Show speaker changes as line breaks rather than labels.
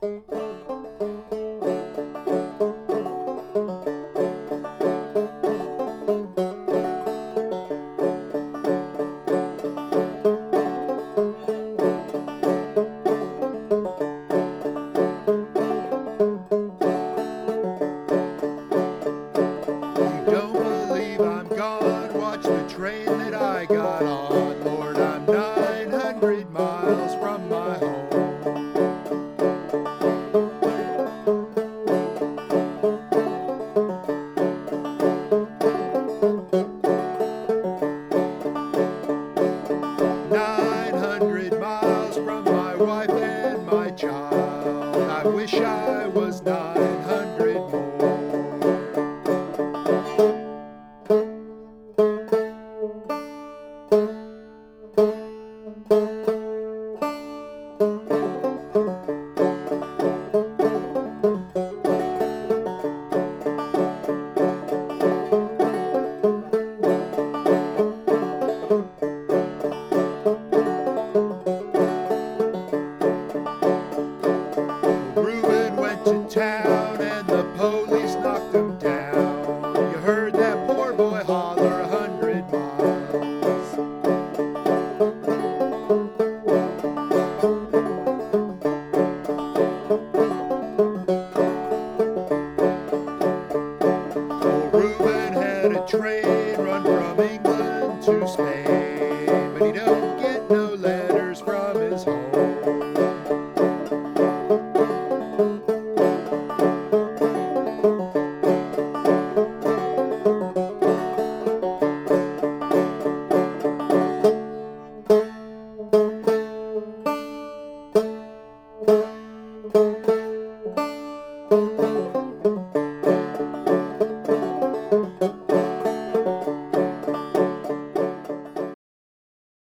Don't believe I'm gone. Watch the train that I got on. Lord, I'm 900 miles from my home. $900 miles from my wife and my child. I wish I was 900